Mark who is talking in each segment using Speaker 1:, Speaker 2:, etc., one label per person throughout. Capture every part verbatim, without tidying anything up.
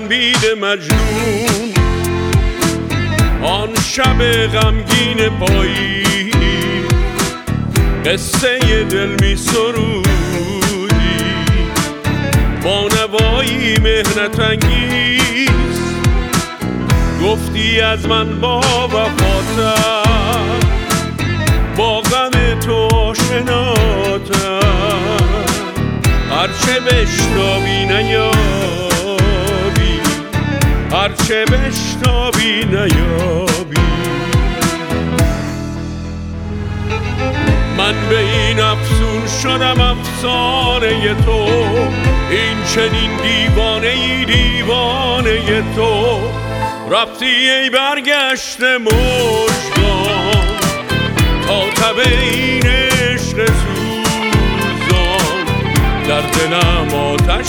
Speaker 1: آن بید مجنون، آن شب غمگین پایی، قصه دل می سرودی با نوایی مهنت انگیز. گفتی از من با وفاتم، با غم تو آشناتم، هرچه بشتابی نیابی، هرچه بشتابی نیابی. من به این افسون شدم افسانه تو، این چنین دیوانه ای دیوانه تو. رفتی ای برگشته مژگان تا تب این عشق سوزان، در دلم آتش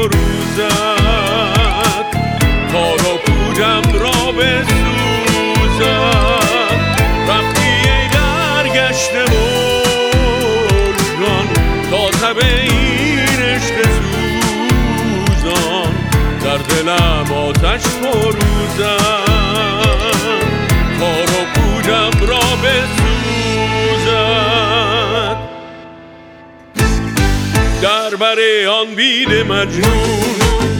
Speaker 1: فروزد تا رو پودم را بسوزد. رفتی ای برگشته مژگان تا تب این عشق سوزان، در دلم آتش فروزد تا رو پودم را بسوزد. در بر آن بید مجنون،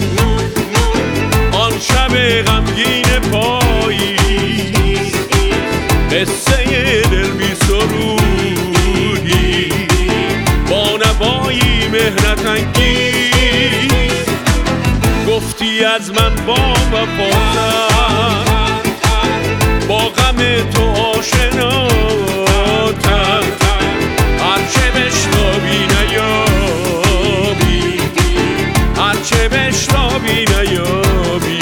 Speaker 1: آن شب غمگین پایی، قصه دل می سرودی با نوایی مهنت انگیز. گفتی از من با وفاتم، با غم تو آشناتم، هرچه بشتابی نیابی، هرچه بشتابی نیابی.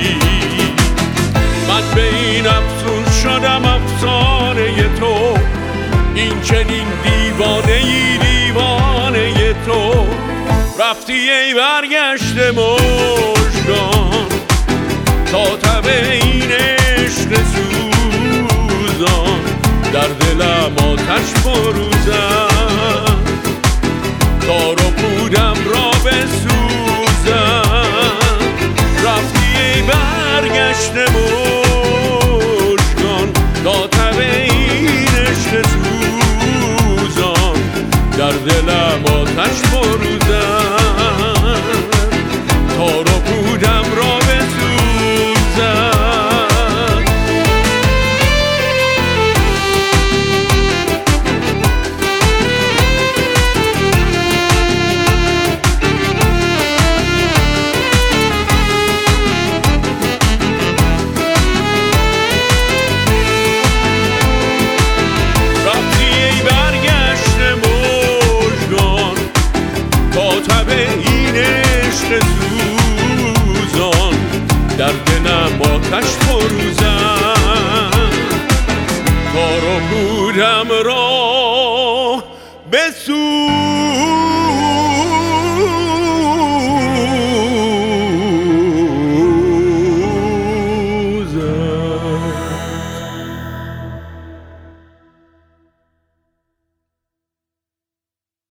Speaker 1: من به این افسون شدم افسانه تو، این چنین دیوانه ای دیوانه تو. رفتی ای برگشته مژگان تا تب این عشق سوزان، در دلم آتش فروزد تا رو پودم را بسوزد. رفتی ای برگشته مژگان تا تب این عشق سوزان، در دلم آتش فروزد تا رو پودم را بسوزد. رفتی ای برگشته مژگان تا تب این عشق سوزان، در دلم آتش فروزد تا رو پودم را بسوزد.